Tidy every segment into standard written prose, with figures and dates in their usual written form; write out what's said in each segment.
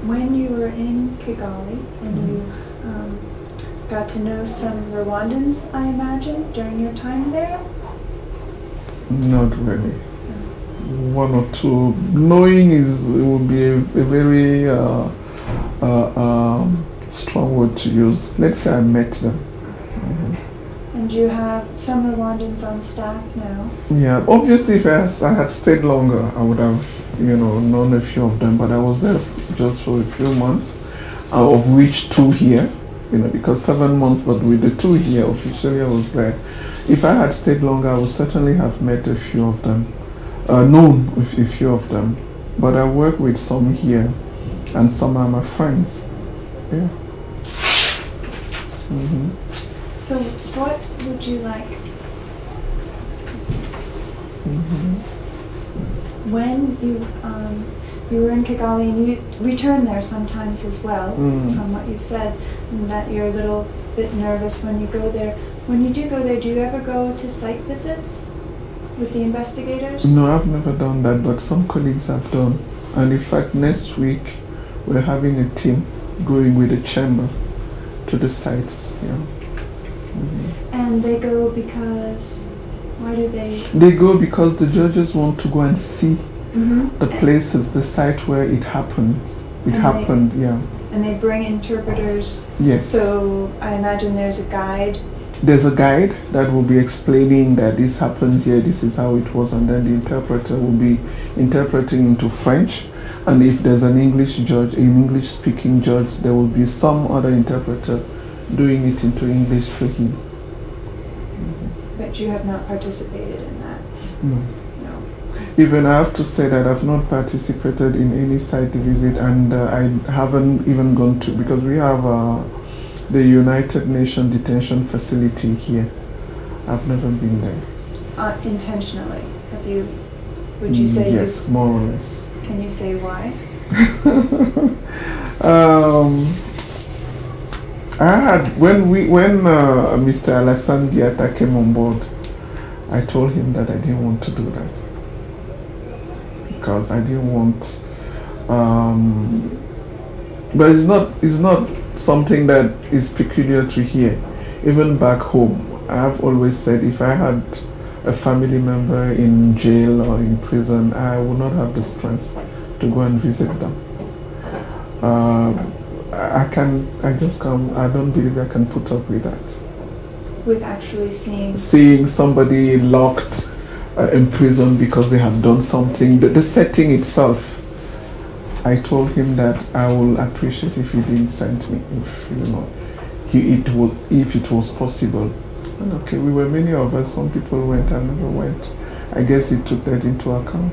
when you were in Kigali and you got to know some Rwandans, I imagine, during your time there? Not really. One or two. Knowing would be a very strong word to use. Let's say I met them. And you have some Rwandans on staff now? Yeah, obviously if I had stayed longer, I would have, known a few of them, but I was there just for a few months, of which 2 here, because 7 months, but with the 2 here, officially I was there. If I had stayed longer, I would certainly have met a few of them, known with a few of them, but I work with some here, and some are my friends. Yeah. So what would you like, excuse me, when you were in Kigali and you return there sometimes as well, from what you've said, and that you're a little bit nervous when you go there. When you do go there, do you ever go to site visits with the investigators? No, I've never done that, but some colleagues have done. And in fact, next week, we're having a team going with the chamber to the sites. Yeah. And they go because, why do they? They go because the judges want to go and see the places, the site where it happened. Yeah. And they bring interpreters? Yes. So I imagine there's a guide? There's a guide that will be explaining that this happened here, this is how it was, and then the interpreter will be interpreting into French. And if there's an English judge, an English-speaking judge, there will be some other interpreter doing it into English for him. But you have not participated in that? No. No. Even I have to say that I've not participated in any site visit, and I haven't even gone to, because we have the United Nations detention facility here. I've never been there. Intentionally? Have you, would you say? Yes, more or less. Can you say why? I had, when Mr. Alassane Diatta came on board, I told him that I didn't want to do that because I didn't want. But it's not something that is peculiar to here. Even back home, I've always said if I had a family member in jail or in prison, I would not have the strength to go and visit them. I don't believe I can put up with that. With actually seeing somebody locked in prison because they have done something, the setting itself, I told him that I will appreciate if he didn't send me, if it was possible. And okay, we were many of us, some people went and never went. I guess he took that into account.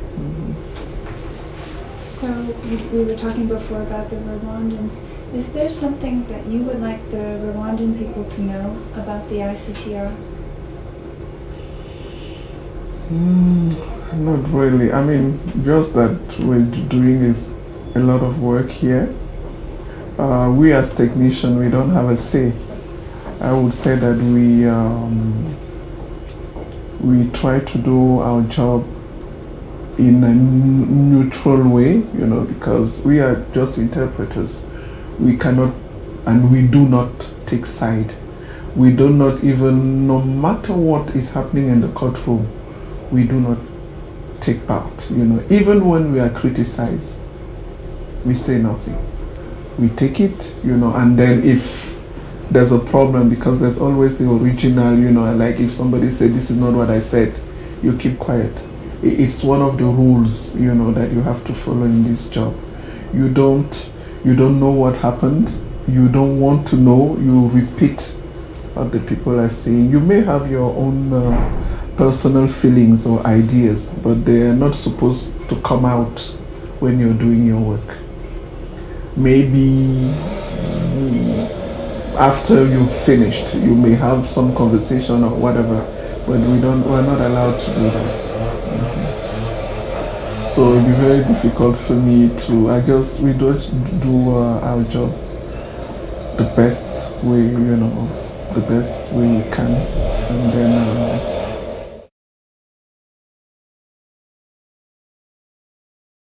So we were talking before about the Rwandans. Is there something that you would like the Rwandan people to know about the ICTR? Not really. I mean, just that we're doing is a lot of work here. We as technicians, we don't have a say. I would say that we try to do our job in a neutral way, because we are just interpreters. We cannot and we do not take side. We do not even, no matter what is happening in the courtroom, we do not take part. Even when we are criticized, we say nothing. We take it, and then if there's a problem, because there's always the original, like if somebody said this is not what I said, you keep quiet. It's one of the rules, that you have to follow in this job. You don't know what happened. You don't want to know. You repeat what the people are saying. You may have your own personal feelings or ideas, but they are not supposed to come out when you're doing your work. Maybe after you've finished, you may have some conversation or whatever, but we're not allowed to do that. So it'd be very difficult for me to, we don't do our job the best way, the best way we can, and then